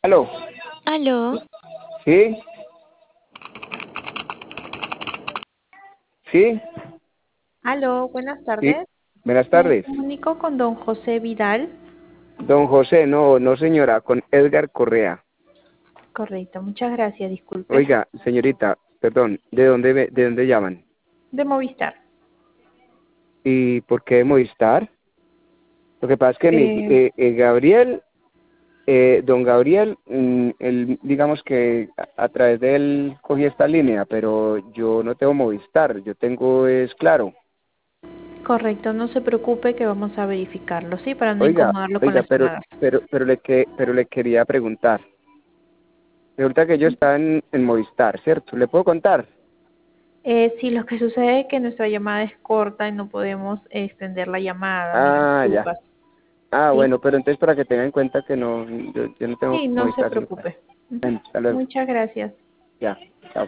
Aló, Aló, ¿sí? ¿Sí? Aló, buenas Sí. tardes. Buenas Me tardes. comunico con don José Vidal. Don José, no, no señora, con Edgar Correa. Correcto, muchas gracias, disculpe. Oiga, señorita, perdón, ¿de dónde llaman? De Movistar. ¿Y por qué Movistar? Lo que pasa es que Eh, Gabriel, don Gabriel, él, digamos que a través de él cogí esta línea, pero yo no tengo Movistar, yo tengo es Claro. Correcto, no se preocupe que vamos a verificarlo, ¿sí? Para no Oiga, incomodarlo con oiga, las llamadas. pero le quería preguntar. Resulta que yo estaba en Movistar, ¿cierto? ¿Le puedo contar? Sí, lo que sucede es que nuestra llamada es corta y no podemos extender la llamada, mil Ah, ya. disculpas. Ah, ¿Sí? bueno, pero entonces para que tenga en cuenta que no, yo no tengo Sí, no se Movistar. preocupe. Ujú. Bueno, hasta luego. Muchas gracias. Ya.